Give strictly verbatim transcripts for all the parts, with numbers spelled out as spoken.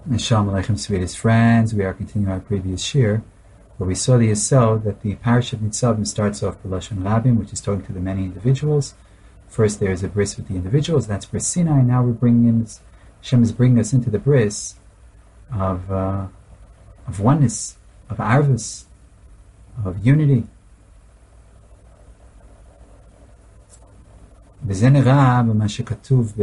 Shalom Aleichem, sweetest friends. We are continuing our previous shir, where we saw the Yisod that the Parish of Nitzavim starts off with Lashon Rabim, which is talking to the many individuals. First, there is a bris with the individuals. That's bris Sinai. Now we're bringing in this, Hashem is bringing us into the bris of uh, of oneness, of arvus, of unity. וזה נראה במה שכתוב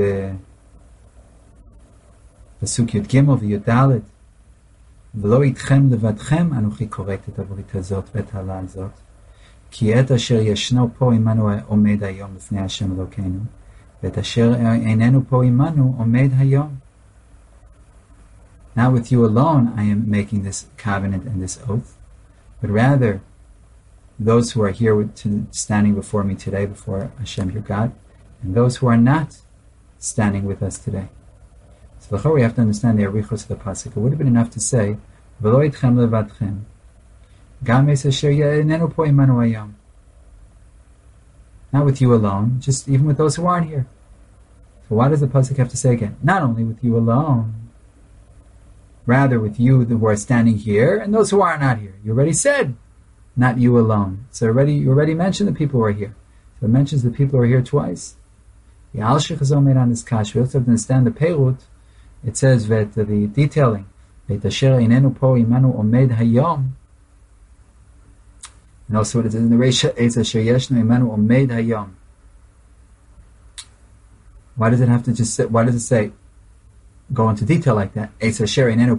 בפסוק י"ג וי"ד, ולא איתכם לבדכם אנוכי כורת את הברית הזאת ואת העלה הזאת, כי עת אשר ישנו פה עמנו עומד היום לפני השם אלוקינו, ואת אשר איננו פה עמנו עומד היום. Not with you alone I am making this covenant and this oath, but rather those who are here with, to, standing before me today, before Hashem your God, and those who are not standing with us today. So therefore we have to understand the arichos of the pasuk. It would have been enough to say, "V'lo itchem levadchem, gam es asher yeinenu po imanu hayom." Not with you alone, just even with those who aren't here. So why does the pasuk have to say again? Not only with you alone, rather with you who are standing here and those who are not here. You already said, not you alone. So already you already mentioned the people who are here. So it mentions the people who are here twice. The Al-Shech is made on this kash. We also have to understand the Peirut. It says that the detailing, and also what it says in the Reisha, why does it have to just say, why does it say, go into detail like that? It's a little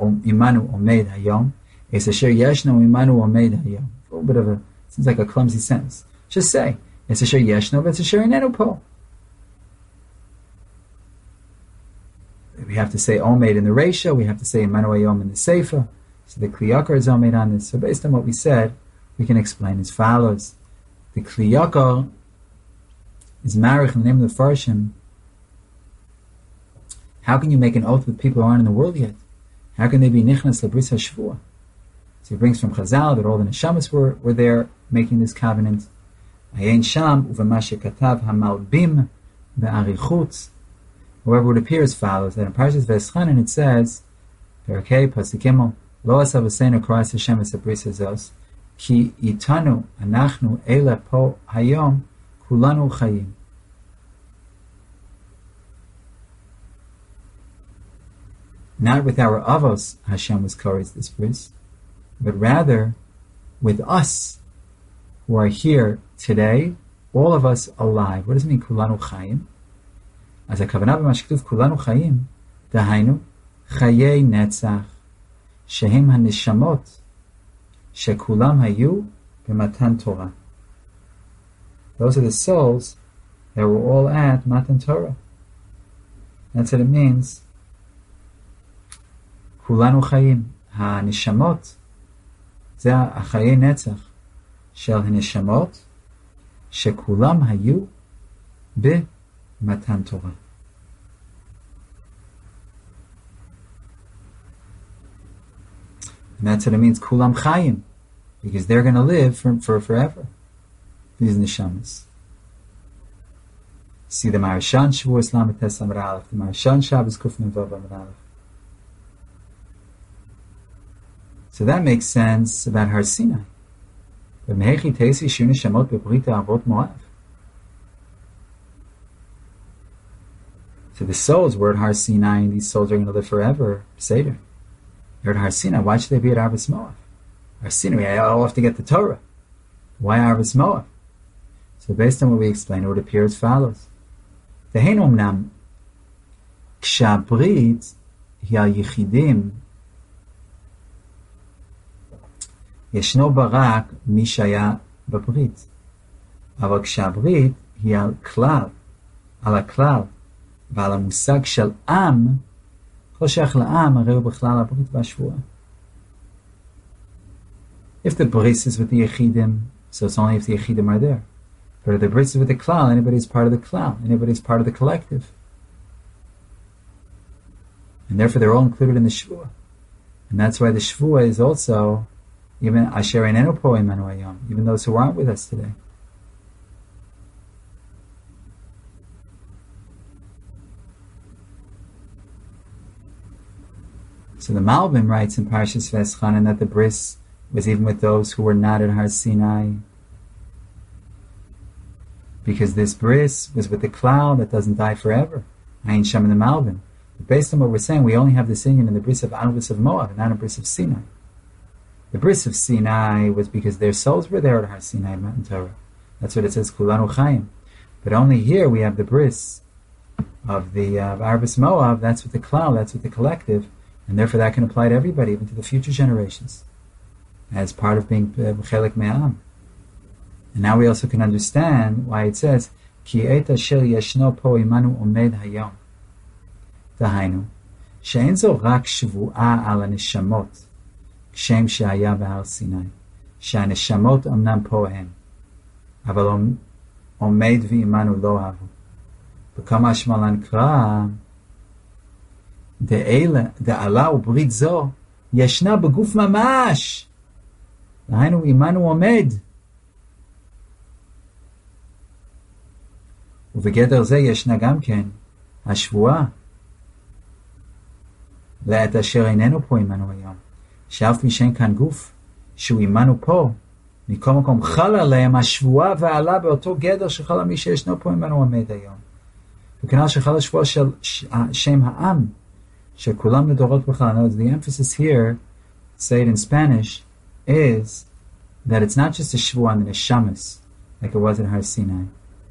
bit of a, seems like a clumsy sentence. Just say, it's a yeshno, it's a inenu po. We have to say Omeid in the Reisha, we have to say Imanu Hayom in the Sefer. So the Kli Yakar is Omeid on this. So based on what we said, we can explain as follows. The Kli Yakar is Marich in the name of the Farshim. How can you make an oath with people who aren't in the world yet? How can they be Nichnas Labris HaShavua? So he brings from Chazal that all the Neshamas were, were there making this covenant. Ayin Sham, Uvama Shekatav HaMalbim Be'arichutz. However, it appears follows that in Parshas V'eschanan it says, Perakei Pasikimel Lo Asav Aseinu Koras Hashem Esabris Hazos Ki Itanu Anachnu Eila Po Hayom Kulanu Chayim. Not with our avos Hashem was koris this bris, but rather with us who are here today, all of us alive. What does it mean Kulanu Chayim? As a kavanah b'mashkituv kulanu chayim, dahainu chayei netzach, shehem hanishamot, shekulam hayu b'matan Torah. Those are the souls that were all at Matan Torah. That's what it means. Kulanu chayim, hanishamot, ze achayei netzach, shel hanishamot, shekulam hayu b'matan Matan Torah. And that's what it means, Kulam Chayim, because they're going to live for, for forever. These neshamas. See the Maharshan Shavuos Lamed Tes Amud Aleph, the Maharshan Shabbos Kuf Nun Vav Amud Aleph. So that makes sense about Har Sinai. But Mehechi Teisi Shu Neshamot Bebrita Avot Moav. So the souls were at Har Sinai, and these souls are going to live forever. Seder. They're at Har Sinai. Why should they be at Arvus Moav? Har Sinai, we all have to get the Torah. Why Arvus Moav? So based on what we explained, it would appear as follows. Ve'hen omnam kshabrit hi al yichidim yeshno barak mi shaya babrit. אבל כשהברית היא על כלל, על הכלל, ועל המושג של עם, כל שייך לעם, הרי הוא בכלל הברית והשבועה. If the bris is with the Yechidim, so it's only if the Yechidim are there. But if the bris is with the klal, anybody is part of the klal, anybody is part of the collective. And therefore they're all included in the shvua. And that's why the shvua is also, even asher einenu po imanu hayom, even those who aren't with us today. So the Malbim writes in Parshas Veschanan that the bris was even with those who were not at Har Sinai, because this bris was with the cloud that doesn't die forever. Ayin Shem in the Malbim. But based on what we're saying, we only have this union in the bris of Anubis of Moab, and not a bris of Sinai. The bris of Sinai was because their souls were there at Har Sinai, Matan Torah. That's what it says, Kulanu Chaim. But only here we have the bris of the uh, Arvis Moab. That's with the cloud, that's with the collective, and therefore that can apply to everybody, even to the future generations, as part of being Chelek Me'am. And now we also can understand why it says, Ki et asher yeshno po imanu omed hayom. Dahainu, she'en zo rak shvu'a al haneshamot, kshem she'aya b'Har Sinai, she'haneshamot omnam po hem, aval omed v'imanu lo havu. B'kama shmalan kra, de'ela, de'ala u'brit zo, yeshna b'guf mamash. Dahainu, imanu omed. ובגדר זה ישנה גם כן השבועה לעת אשר איננו פה עמנו היום, שאף משן כאן גוף שהוא עמנו פה, מכל מקום חל עליהם השבועה ועלה באותו גדר שחל על מי שישנו פה עמנו עומד היום. וכנראה שחל השבועה של שם העם שכולם לדורות בכלל. The emphasis here, say it in Spanish, is that it's not just a shvuah on the neshamas like it was in Har Sinai.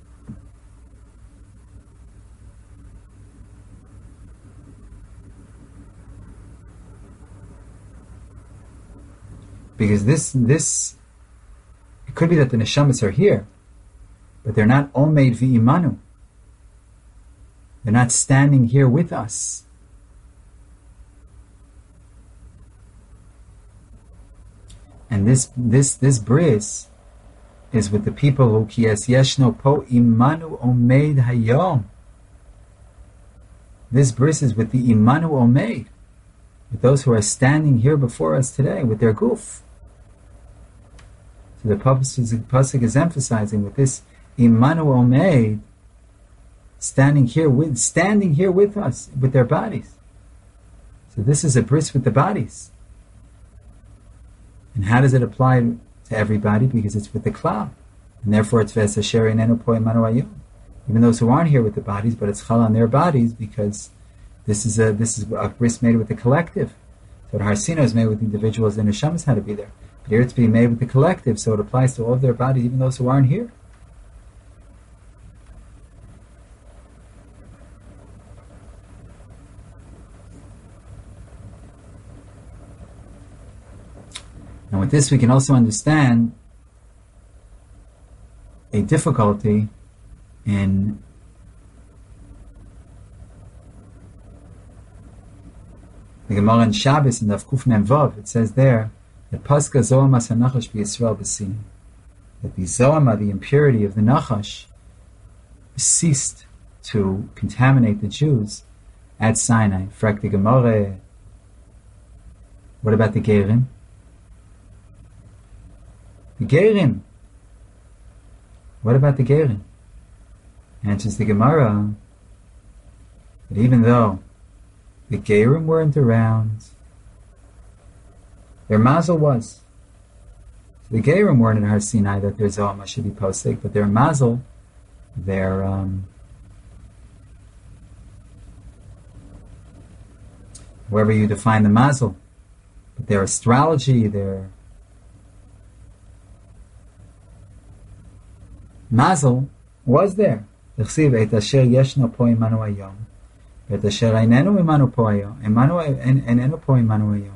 Because this, this, it could be that the neshamas are here, but they're not omeid v'imanu. They're not standing here with us. And this, this, this bris is with the people who ki es yeshno po imanu omeid hayom. This bris is with the imanu omeid, with those who are standing here before us today with their guf. So the pasuk is emphasizing with this imanu omeid, standing here with standing here with us with their bodies. So this is a bris with the bodies. And how does it apply to everybody? Because it's with the cloud, and therefore it's ves asher einenu po imanu hayom. Even those who aren't here with the bodies, but it's chal on their bodies, because this is a this is a bris made with the collective. So Har Sinai is made with individuals, and neshamas had to be there. But here it's being made with the collective, so it applies to all of their bodies, even those who aren't here. And with this we can also understand a difficulty in the Gemara in Shabbos in the Kuf Mem Vav. It says there that Paska Zoham as HaNachash b'Yisrael b'Sinai, that the Zoham, the impurity of the Nachash, ceased to contaminate the Jews at Sinai. Frak the Gemara. What about the Gerim? The Gerim. What about the Gerim? Answers the Gemara that even though the Gerim weren't around, their mazel was. So the Gerim weren't in Har Sinai that their Zohama should be posek, but their mazel, their um, wherever you define the mazel, but their astrology, their mazel was there. L'chsiv et asher yeshno po imanu hayom, et asher einenu imanu po hayom, einenu po imanu hayom.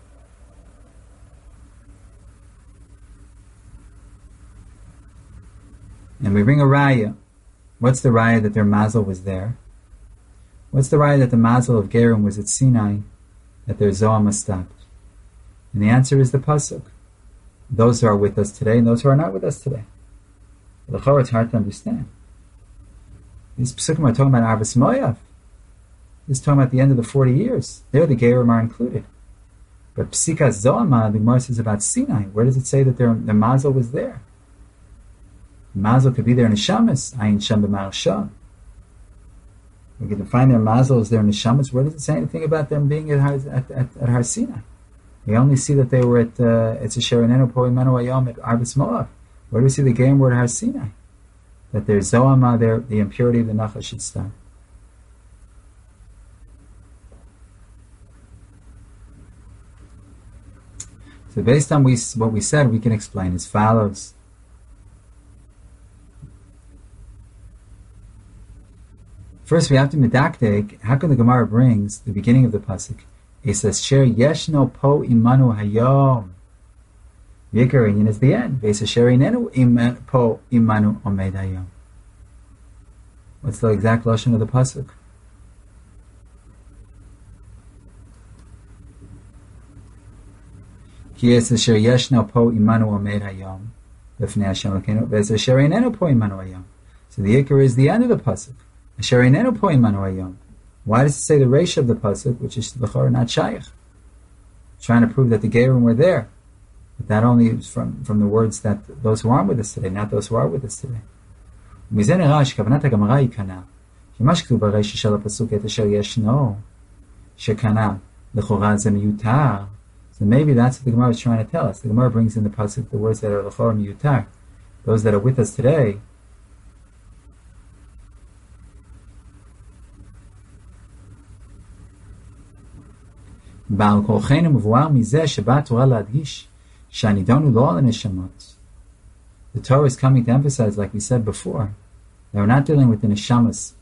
And we bring a raya. What's the raya that their mazel was there? What's the raya that the mazel of Gerim was at Sinai, that their Zohama stopped? And the answer is the pasuk. Those who are with us today and those who are not with us today. The Chorah, it's hard to understand. These pasukim are talking about Arvis Moav. This is talking about the end of the forty years. There the Gerim are included. But Psikas Zohama, the Gemara says about Sinai. Where does it say that their, their mazel was there? The mazel could be there in Neshamas, Ayin Shem b'Marsha. We can find their mazals, their neshamas. Where does it say anything about them being at Har, at, at, at Har Sinai? We only see that they were at Etz Asher Einenu Po Imanu Hayom at Arbus Moav. Where do we see the game word Har Sinai? That there's Zohama there, the impurity of the Nachash should stop. So based on we, what we said, we can explain as follows. First, we have to medaktek. How come the Gemara brings the beginning of the pasuk? It says, "Sher yeshno po imanu hayom." The Ikar is the end. It says, "Sher inenu po imanu omed hayom." What's the exact lashon of the pasuk? Here says, "Sher yeshno po imanu omed hayom." Lefnei Hashem Elokeinu. It says, "Sher inenu po imanu hayom." So the Ikar is the end of the pasuk. Asher einenu po imanu hayom. Why does it say the reisha of the pasuk, which is l'chora not shaykh? Trying to prove that the Gerim were there. But that only is from, from the words that those who aren't with us today, not those who are with us today. ומזה נראה שכוונת הגמרא היא כנה, שמה שכתוב ברישא של הפסוק את אשר ישנו, שכנה, לכאורה זה מיותר. So maybe that's what the Gemara is trying to tell us. The Gemara brings in the pasuk the words that are l'chora miutar. Those that are with us today, בעל כורחנו מבואר מזה שבאה התורה להדגיש שהנידון הוא לא על הנשמות. The Torah is coming to emphasize, like we said before, that we're not dealing with the neshamas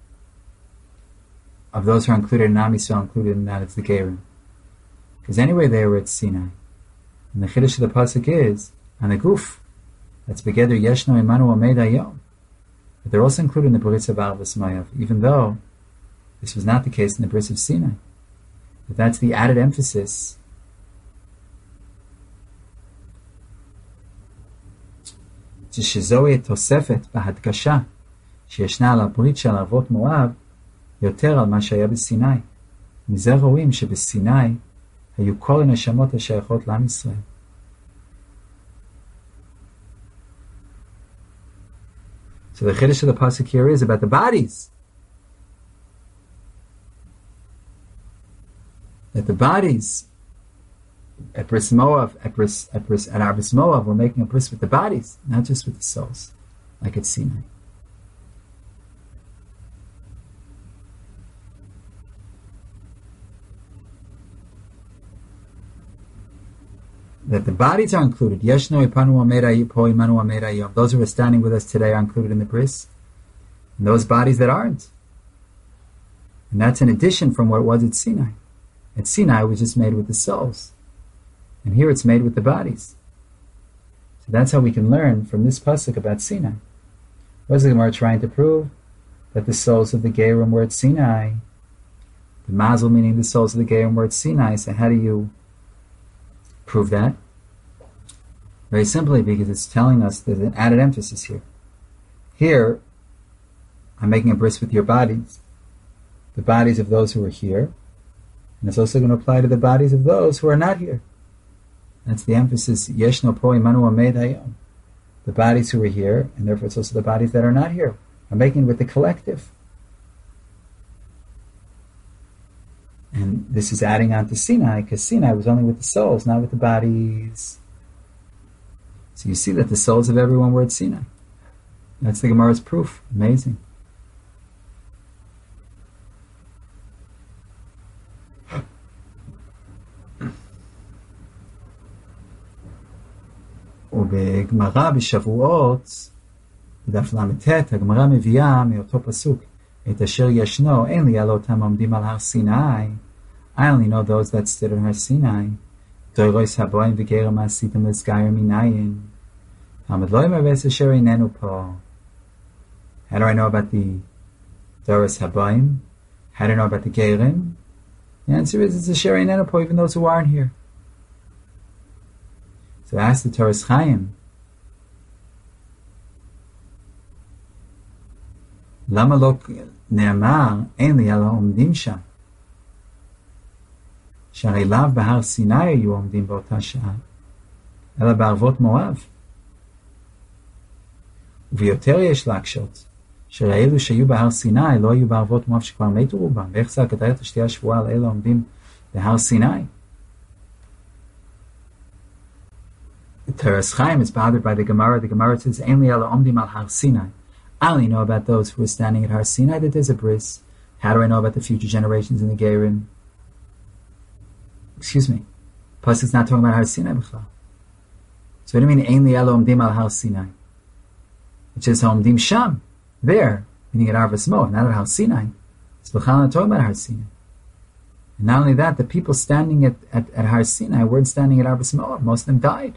of those who are included in Am Yisrael, included in that it's the Gerim. Because anyway they were at Sinai. And the chiddush of the pasuk is on the guf. That's begeder yeshno imanu omed hayom. But they're also included in the Bris of Arvus Moav, even though this was not the case in the Bris of Sinai. But that's the added emphasis. שזוהי תוספת בהדגשה שישנה על הברית של ערבות מואב יותר על מה שהיה בסיני. מזה רואים שבסיני היו כל הנשמות השייכות לעם ישראל. So the chiddush of the pasuk here is about the bodies. That the bodies at Bris Moav, at Bris, at Bris, at our Bris Moav, we're making a bris with the bodies, not just with the souls, like at Sinai. That the bodies are included. Yeshno ipanu amera po imanu amera yom. Those who are standing with us today are included in the bris, and those bodies that aren't. And that's an addition from what it was at Sinai. At Sinai, it was just made with the souls. And here it's made with the bodies. So that's how we can learn from this pasuk about Sinai. What is the Gemara trying to prove? That the souls of the Gerim were at Sinai. The Mazel meaning the souls of the Gerim were at Sinai. So how do you prove that? Very simply, because it's telling us there's an added emphasis here. Here, I'm making a bris with your bodies. The bodies of those who are here. And it's also going to apply to the bodies of those who are not here. That's the emphasis. Yeshno po imanu amed hayom. The bodies who are here, and therefore it's also the bodies that are not here. I'm making it with the collective. And this is adding on to Sinai, because Sinai was only with the souls, not with the bodies. So you see that the souls of everyone were at Sinai. That's the Gemara's proof. Amazing. ובגמרא בשבועות, בדף ל"ט, הגמרא מביאה מאותו פסוק, את אשר ישנו, אין לי על אותם עומדים על הר סיני. I only know those that stood on Har Sinai. דורויס הבוים וגרם עשיתם לסגייר מניין. תלמד לא ימרבס אשר איננו פה. How do I know about the Doros Habayim? How do I know about the Gerim? The answer is it's a Sher Einenu Po, even those who aren't here. So ask the Toras Chaim, למה לא נאמר אין לי על העומדים שם? שהרי לאו בהר סיני היו עומדים באותה שעה, אלא בערבות מואב. וביותר יש להקשות, שלאלו שהיו בהר סיני לא היו בערבות מואב שכבר מתו רובם, ואיך זה הכתרת שתהיה השבועה על אלו העומדים בהר סיני? The Teres Chaim is bothered by the Gemara. The Gemara says, Ein li ela omdim al har Sinai. I only know about those who are standing at Har Sinai that there's a bris. How do I know about the future generations in the Gerim? Excuse me. Pasuk's not talking about Har Sinai b'chlal. So what do you mean, Ein li ela omdim al har Sinai? It says, omdim sham. There. Meaning at Arvas Moab, not at Har Sinai. It's b'chal not talking about Har Sinai. And not only that, the people standing at, at, at Har Sinai weren't standing at Arvas Moab. Most of them died.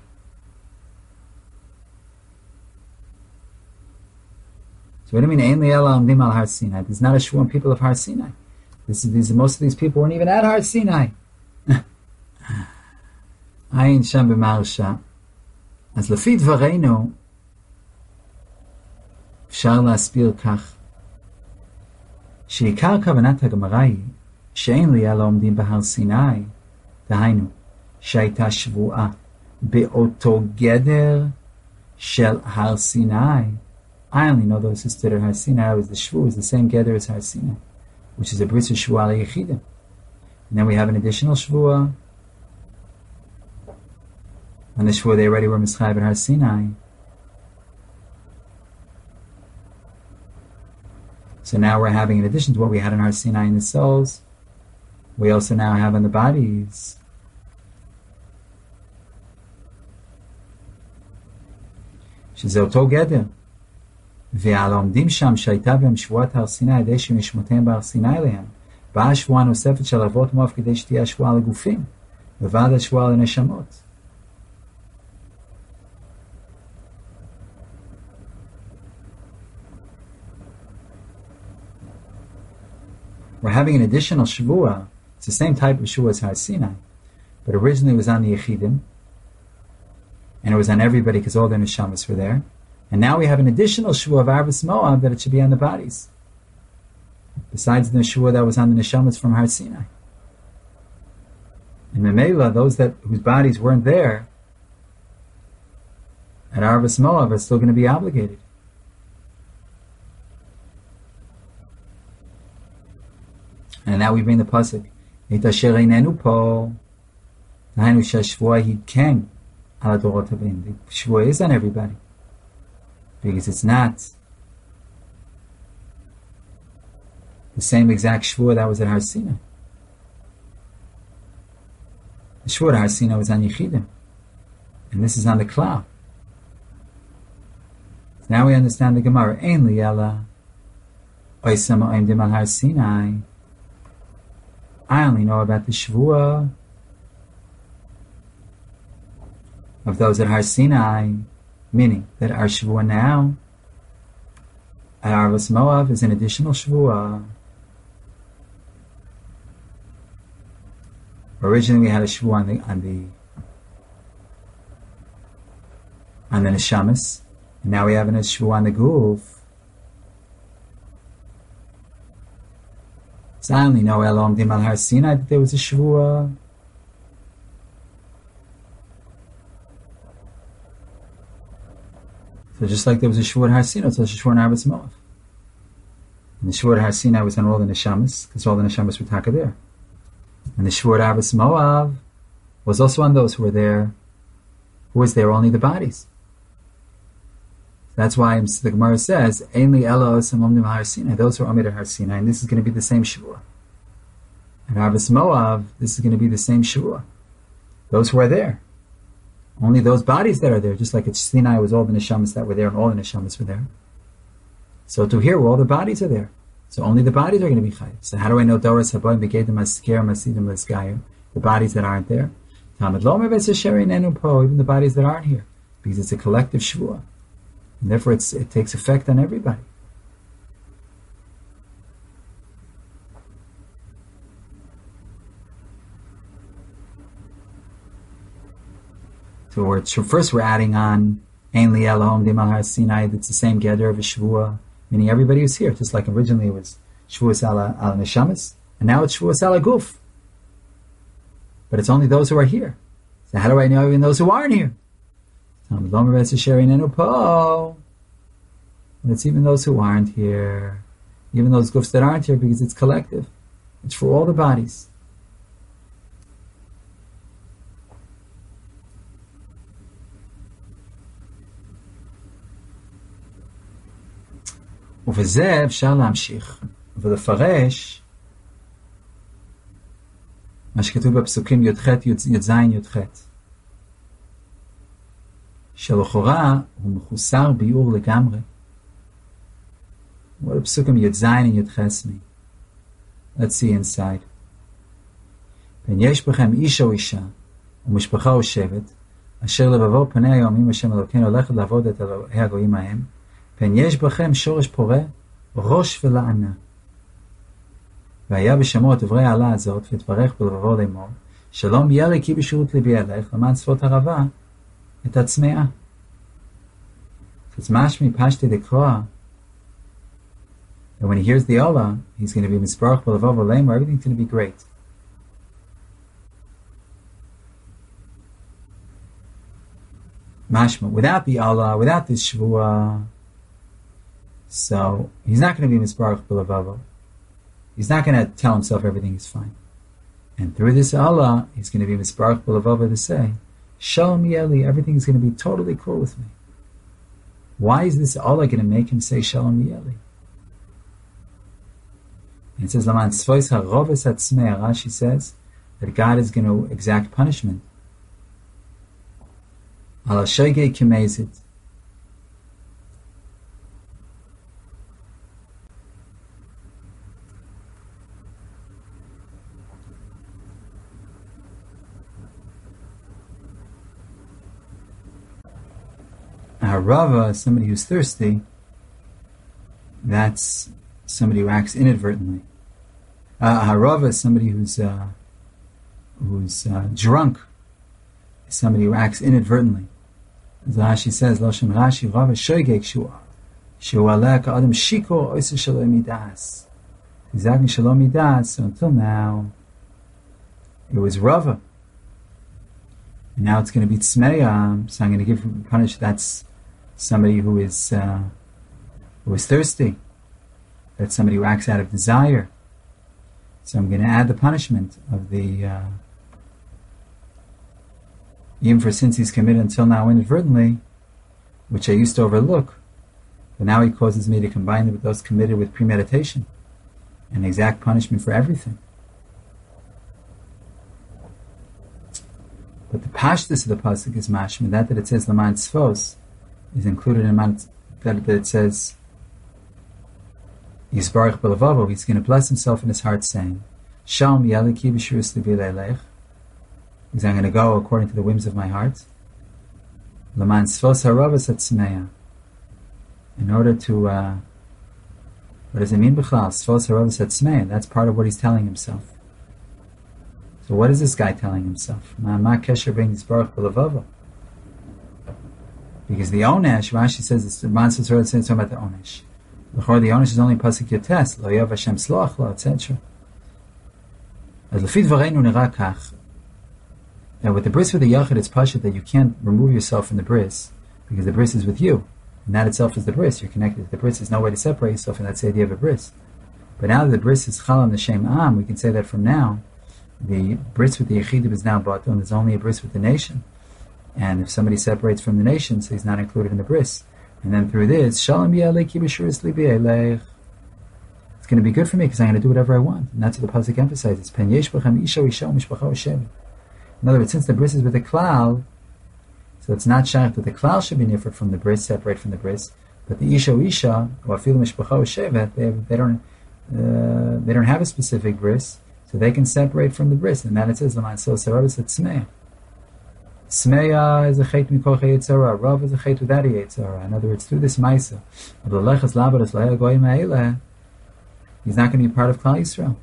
So what do you mean, Ein li ela omdim al Har Sinai? There's not a shvuah on people of Har Sinai. This is, these, most of these people weren't even at Har Sinai. Ayin sham b'marsha. As lefi dvareinu, אפשר להסביר כך, שעיקר כוונת הגמרא היא, שאין לי אלא עומדים בהר סיני, דהיינו, שהייתה שבועה באותו גדר של הר סיני. I only know those who stood at Har Sinai was the shvu, was the same gather as Har Sinai, which is a bris of shvuah leyechidim. And then we have an additional shvuah. On the shvuah they already were mischayev at Har Sinai. So now we're having, in addition to what we had in Har Sinai in the souls, we also now have in the bodies. שזה אותו גדר. ועל העומדים שם שהייתה בהם שבועת הר סיני, ידי שמשמותיהם בהר סיני אליהם, באה שבועה נוספת של אבות מואב כדי שתהיה השבועה לגופים, ובעד השבועה לנשמות. We're having an additional shvuah. It's the same type of shvuah as Har Sinai, but originally it was on the Yechidim, and it was on everybody because all their neshamas were there. And now we have an additional shvuah of Arvas Moab that it should be on the bodies, besides the shvuah that was on the neshamas from Har Sinai. And Memela, those that whose bodies weren't there at Arvas Moab are still going to be obligated. And now we bring the pasuk. Et asher einenu po, dahaynu shashvuah hi ken al adorot habim. The shvuah is on everybody, because it's not the same exact shvuah that was at Har Sinai. The shvuah at Har Sinai was on Yechidim, and this is on the cloud. So now we understand the Gemara. Ein li ela oisam ha'omdim al Har Sinai. I only know about the shvuah of those at Har Sinai, meaning that our shvuah now at Arvas Moab is an additional shvuah. Originally we had a shvuah on the on the on the neshamas, and now we have a shvuah on the guf. So I only know El Omdim al Har Sinai that there was a shvuah. So just like there was a shvuah at Har Sinai, so there's a shvuah in Arvas Moab. And the shvuah at Har Sinai was on all the neshamas, because all the neshamas were taka there. And the shvuah at Arvas Moab was also on those who were there. Who was there? Only the bodies. That's why the Gemara says, Ein li ela osam omdim Har Sinai. Those who are omid at Har Sinai, and this is going to be the same shvuah. At Arvas Moab, this is going to be the same shvuah. Those who are there. Only those bodies that are there, just like at Sinai was all the neshamas that were there, and all the neshamas were there. So to here, all the bodies are there. So only the bodies are going to be chayiv. So how do I know Doros Haboim begedim asker masidim lesgayer? The bodies that aren't there. Talmud lomer v'sesheri nenu po, even the bodies that aren't here, because it's a collective shvuah. And therefore it's, it takes effect on everybody. So we're, so first we're adding on Ein li ela omdim al Har Sinai, that's the same gather of a shvuah, meaning everybody was here, just like originally it was shvuah ala al neshamas, and now it's shvuah ala guf. But it's only those who are here. So how do I know even those who aren't here? This And it's even those who aren't here, even those gufs that aren't here, because it's collective. It's for all the bodies. ובזה אפשר להמשיך ולפרש מה שכתוב בפסוקים י"ח, י"ז, י"ח, שלכאורה הוא מחוסר ביאור לגמרי. What do פסוקים י"ז and י"ח mean? Let's see inside. פן יש בכם איש או אישה ומשפחה או שבט אשר לבבו פני היומים השם אלוקינו הולכת לעבוד את אלוהי הגויים ההם, פן יש בכם שורש פורה, ראש ולענה. והיה בשמו את דברי העלה הזאת, והתברך בלבבו לאמור, שלום יהיה לי כי בשירות ליבי אלך, למען שפות הרבה, את הצמאה. It's mashmi pashti dekra, that when he hears the Allah, he's going to be misbarach b'levav aleim, everything's going to be great. Mashma, without the Allah, without this shvuah, so he's not going to be misbarach b'levav. He's not going to tell himself everything is fine. And through this Allah, he's going to be misbarach b'levav to say, Shalom Yeli, everything is going to be totally cool with me. Why is this Allah going to make him say Shalom Yeli? And it says, Laman Tzvois HaRoves HaTzmei, Rashi says that God is going to exact punishment. Al Shoygei Kimezit. Harava is somebody who's thirsty. That's somebody who acts inadvertently. Uh, Harava is somebody who's uh, who's uh, drunk. Is somebody who acts inadvertently. As Rashi says, Loshem Rashi Rava Shoygek Shua Shua Adam Shiko Oisa Shalom Midas. Exactly Shalom Midas. So until now, it was Rava. And now it's going to be Tzmeya. So I'm going to give punish. That's somebody who is uh, who is thirsty. That's somebody who acts out of desire. So I'm going to add the punishment of the uh, even for sins he's committed until now inadvertently, which I used to overlook, but now he causes me to combine it with those committed with premeditation, an exact punishment for everything. But the pashtus of the pasuk is mashma, that that it says Laman Tzvos is included in that, that it says Yisbarach b'levavo, he's going to bless himself in his heart saying, Shalom Yaliki b'shurus libi leilech, because I'm going to go according to the whims of my heart. Laman Tzvos haravas hatzmeya, in order to, uh, what does it mean b'chlal? Tzvos haravas hatzmeya, that's part of what he's telling himself. So what is this guy telling himself? Ma kesher bein Yisbarach b'levavo. Because the onesh, Rashi says, it's the man says talking about the onesh. The onesh is only pasuk yotes, lo yav Hashem sloach lo, et cetera. As lefi dvareinu nira kach. Now with the bris with the yachid, it's pashut that you can't remove yourself from the bris because the bris is with you, and that itself is the bris. You're connected. The bris is no way to separate yourself, and that's the idea of a bris. But now that the bris is chalam l'shem am, we can say that from now, the bris with the yechidim is now brought on. There's only a bris with the nation. And if somebody separates from the nation, so he's not included in the bris. And then through this, Shalom Yaleki b'shuris libi elech. It's going to be good for me because I'm going to do whatever I want. And that's what the pasuk emphasizes. Pen yesh b'chem isha isha mishpacha u'shem. In other words, since the bris is with the klal, so it's not shaykh that the klal should be different from the bris, separate from the bris. But the isha isha, or afilu mishpacha u'shevet, they they don't uh, they don't have a specific bris, so they can separate from the bris. And then it says, "L'man so sarabas etzmei." Smeya is a chait mikol chayetzara. Rav is a chait without a yetzara. In other words, through this ma'isa of the lechas labadas la'el goyim ha'eleh, he's not going to be part of Klal Yisrael.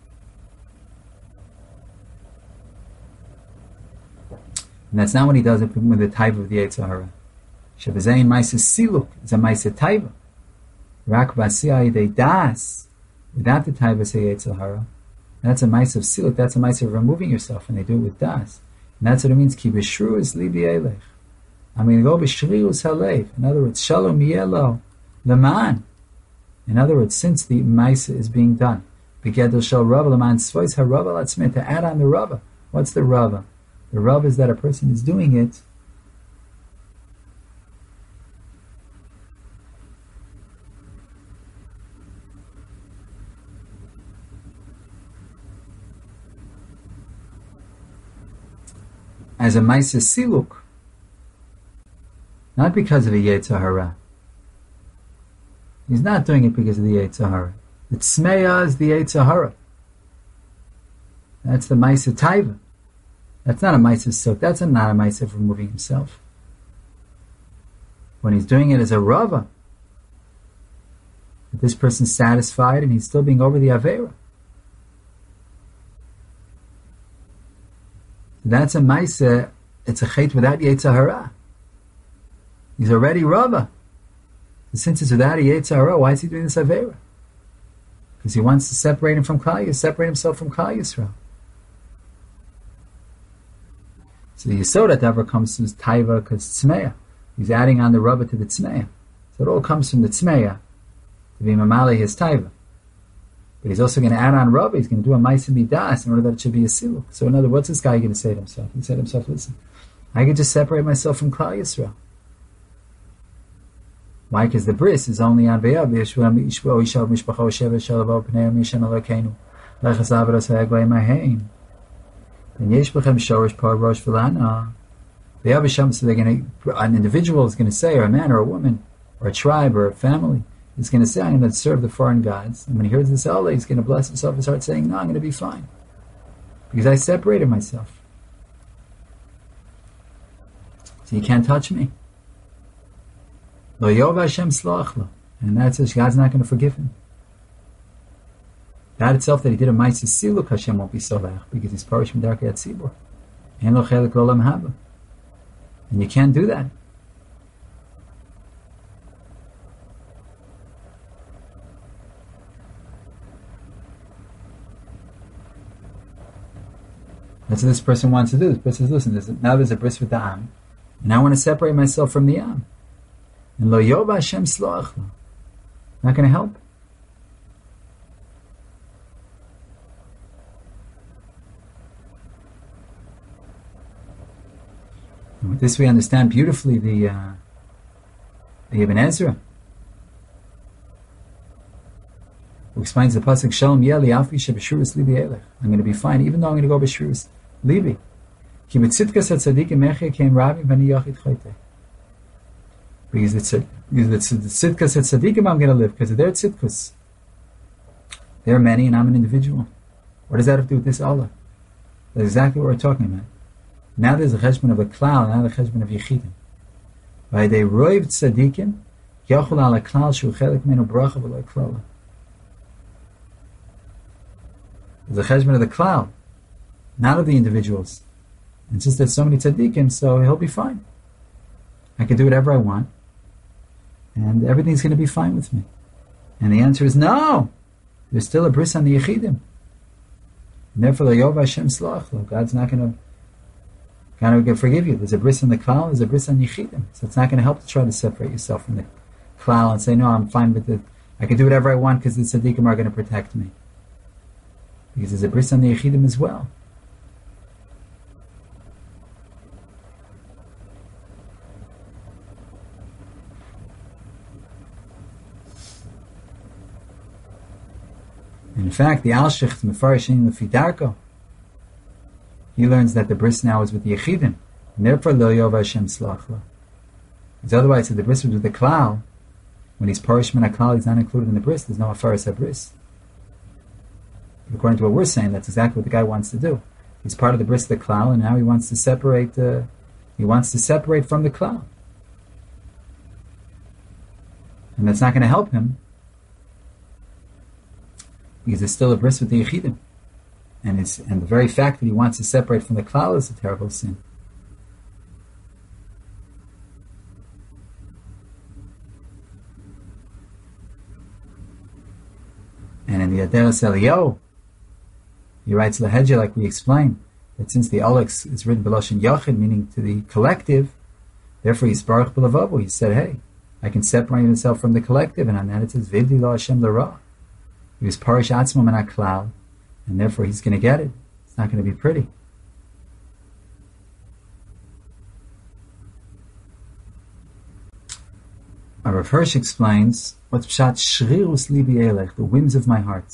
And that's not what he does with the type of the yetzara. Shebezayin ma'isa siluk is a ma'isa taiva. Rak b'asiyah yidei das, without the type of yetzara. That's a ma'isa of siluk. That's a ma'isa of removing yourself, and they do it with das. And that's what it means, ki b'shruus libi elech. I'm going to go b'shrius halev. In other words, shalom yelo. Leman. In other words, since the Maisa is being done, Begedel Shel Rava Leman Tzvois HaRava Latzmei, to add on the Rava. What's the Rava? The Rava is that a person is doing it as a Maisa Siluk, not because of a Yetzer Hara. He's not doing it because of the Yetzer Hara. The Tzmeya is the Yetzer Hara. That's the Maisa Taiva. That's not a Maisa Silk. That's a, not a Maisa of removing himself. When he's doing it as a Rava, this person's satisfied and he's still being over the Aveira. That's a Maisa, it's a Chet without Yetzer Hara. He's already Rava. Since it's without a Yetzer Hara, why is he doing this Aveira? Because he wants to separate him from Klal Yisrael, separate himself from Klal Yisrael. So the Yesod Davar comes to his Taiva because Tzmeya. He's adding on the Rava to the Tzmeya. So it all comes from the Tzmeya to be Mamali his Taiva. But he's also going to add on Rava. He's going to do a Maisa Midas in order that it should be a Siluk. So in other words, what's this guy going to say to himself? He said to himself, listen, I can just separate myself from Klal Yisrael. Why? Because the bris is only on Ve'ah. V'yeshua Yishua Yishav Mishpacho Sheva Shalavo Pnei Mishem Elokeinu Lechas Avados Ha'egvei Mahein and Yesh B'chem Shorish Par Rosh V'lana Ve'ah B'Shem. So they're going to, an individual is going to say, or a man or a woman or a tribe or a family is going to say, I'm going to serve the foreign gods. And when he hears this Allah, he's going to bless himself and start saying, no, I'm going to be fine because I separated myself. So you can't touch me. Lo Yov Hashem Slach Lo. And that says God's not going to forgive him. That itself, that he did a Maisa Siluk, Hashem won't be Solach because he's Parish from Darkei Tzibur. And Lo Chelik Olam Haba. And you can't do that. That's what this person wants to do. This person says, listen, there's a, now there's a bris with the Am, and I want to separate myself from the Am. And Lo Yov Hashem Sloach Lo. Not going to help. And with this we understand beautifully the uh, the Ibn Ezra, who explains the pasuk Shalom Yeli Alfi Shebeshurus Libi Elech. I'm going to be fine, even though I'm going to go Beshurus Libi. Ki Mitzitkas HaTzadikim Mechia Kein Ravi Vani Yachid Choyte. Because it's a, because it's the Tzidkas HaTzadikim I'm going to live, because of their Tzidkas. There are many and I'm an individual. What does that have to do with this Allah? That's exactly what we're talking about. Now there's a cheshbon of a klal, now the cheshbon of yichidim. By the roiv tzadikim, yachol ala klal shu chelik menu bracha v'lo klala. There's a cheshbon of the klal, not of the individuals. It's just that so many tzadikim, so he'll be fine. I can do whatever I want, and everything's going to be fine with me. And the answer is no. There's still a bris on the yichidim. And therefore, the Yov Hashem Slach, God's not going to God will forgive you. There's a bris on the klal, there's a bris on yichidim. So it's not going to help to try to separate yourself from the klal and say, no, I'm fine with it. I can do whatever I want because the tzaddikim are going to protect me. Because there's a bris on the yichidim as well. In fact, the Alshich, the Mefarshim, the Fidarko, he learns that the bris now is with the Yechidim, and therefore Lo Yov Hashem Slach Lo. Because otherwise, if the bris was with the Klal, when he's Parish Min HaKlal, he's not included in the bris, there's no Afaris HaBris. But according to what we're saying, that's exactly what the guy wants to do. He's part of the bris of the Klal, and now he wants to separate, uh, he wants to separate from the Klal. And that's not going to help him, because there's still a bris with the Yechidim. And, it's, and the very fact that he wants to separate from the klal is a terrible sin. And in the Aderes Eliyahu, he writes Lahedja, like we explained, that since the Alex is written Beloshin Yachid, meaning to the collective, therefore he's Baruch B'Lavavu. He said, hey, I can separate myself from the collective, and on that it says, Vivdi lo Hashem l'ra. He was parish atzmo min haklal, and therefore he's going to get it. It's not going to be pretty. Rav Hirsch explains, what's pshat shrirus libi elech, the whims of my heart.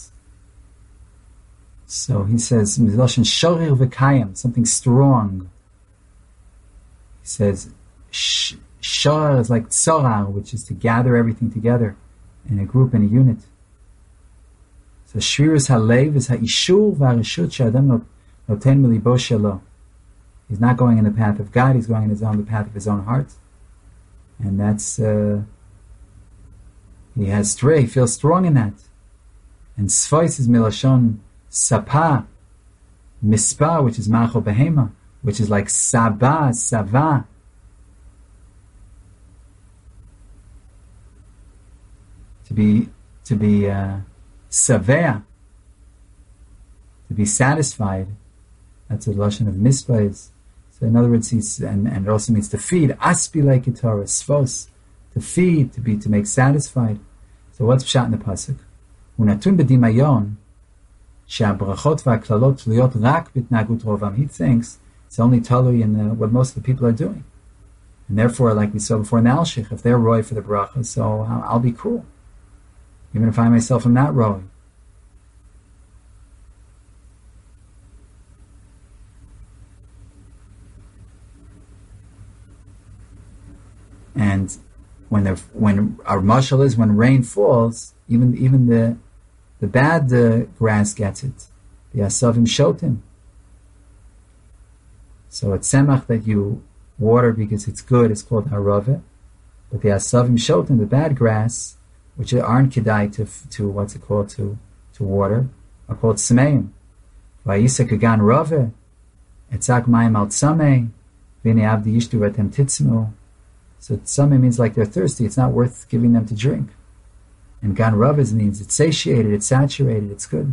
So he says, Mizloshen shorir v'kayim, something strong. He says, shor is like tzorar, which is to gather everything together in a group, in a unit. So shrirus halev is ha'ishur v'harishut she'adam noten milibo shelo. He's not going in the path of God, he's going in his own, the path of his own heart. And that's, uh, he has stray, he feels strong in that. And sfais is milashon sapa, mispa, which is macho behema, which is like saba, sava. To be, to be, uh, savea, to be satisfied. That's a lashon of mispa is. So in other words, he's, and, and it also means to feed, aspi like Torah, svos, to feed, to be, to make satisfied. So what's pshat in the pasuk? Unatun b'dimayon, she'abrachot v'aklalot tluyot rak b'tnagut rovam. He thinks it's only talui in uh, what most of the people are doing. And therefore, like we saw before in the Alshich, if they're roy for the bracha, so I'll, I'll be cool. Even if I myself am not roy. And when the when our mashal is when rain falls, even even the the bad uh, grass gets it. The asavim shotim. So it's semach that you water because it's good. It's called harave. But the asavim shotim, the bad grass, which aren't kedai to to what's it called to to water, are called semeim. Vayisa kagan rave, etzak mayim al tzamei, v'nei avdi yishtu v'etem titzmu. So tzameh means like they're thirsty, it's not worth giving them to drink. And gan ravas means it's satiated, it's saturated, it's good.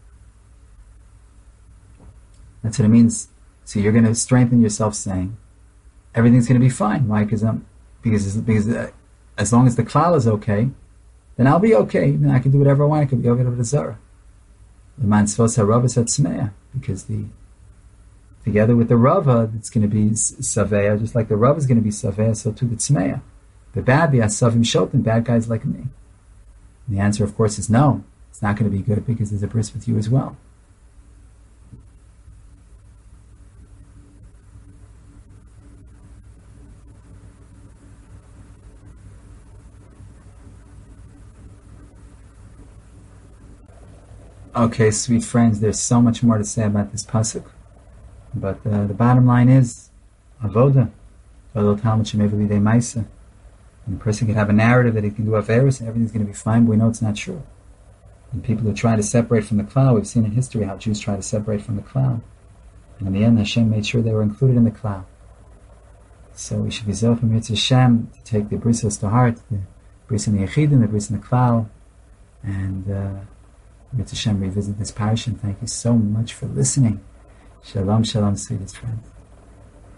That's what it means. So you're going to strengthen yourself saying, everything's going to be fine. Why? Because I'm, because, because uh, as long as the klal is okay, then I'll be okay. Then I can do whatever I want. I can be over the zara. The man svos haravas at smeya, because the together with the Rava, it's going to be Saveya, just like the Rava is going to be Saveya, so too the Tzmeya. The bad, the Asavim Shotin, bad guys like me. And the answer, of course, is no. It's not going to be good because there's a bris with you as well. Okay, sweet friends, there's so much more to say about this pasuk. But uh, the bottom line is, avoda, and the person can have a narrative that he can do averus and everything's going to be fine, but we know it's not true. And people who try to separate from the cloud, we've seen in history how Jews try to separate from the cloud. And in the end, Hashem made sure they were included in the cloud. So we should be Zochim Yitz Hashem to take the brisos to heart, the bris in the Yechidim, the bris in the cloud, and uh, Yitz Hashem revisit this parish. And thank you so much for listening. Shalom, shalom, sweetest friends.